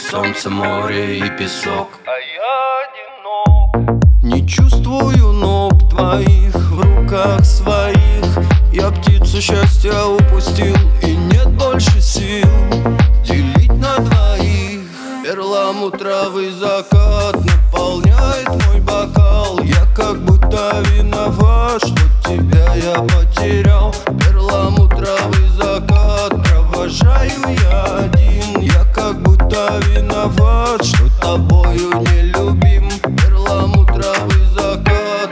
солнце, море и песок. А я одинок. Не чувствую ног твоих в руках своих. Я птицу счастья упустил, и нет больше сил делить на двоих. Перламутровый закат наполняет мой бокал. Я как будто виноват, что тебя я потерял. Перламутровый закат провожаю я один. Я как будто виноват, что тобою не любим. Перламутровый закат.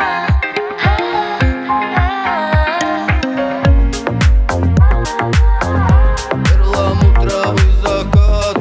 Перламутровый закат.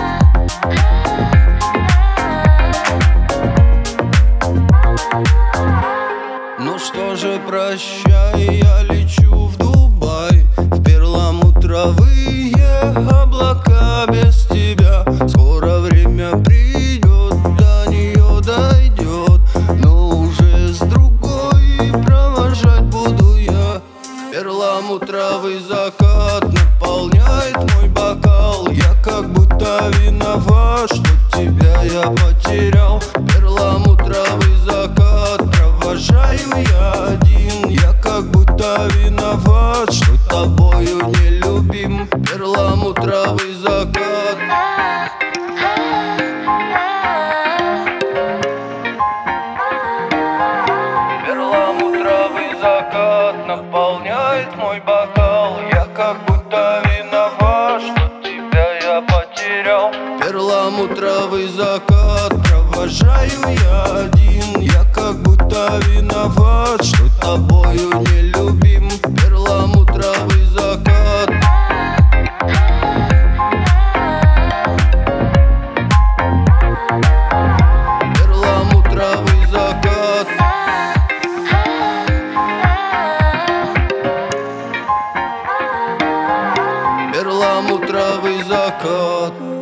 Ну что же, прощай, я лечу в Дубай, в перламутровые облака без тебя. Скоро время придет, до нее дойдет, но уже с другой провожать буду я. Перламутровый закат наполняет мой бокал. Я как будто виноват, что тебя я потерял. Перламутровый закат провожаю я один. Я как будто виноват, что тобою не любим. Перламутровый закат. Перламутровый закат наполняет мой бокал. Я как будто виноват, что тебя я потерял. Перламутровый закат провожаю я один. Я как будто виноват, что тобою не любим. Перламутровый закат. Перламутровый закат. Перламутровый закат.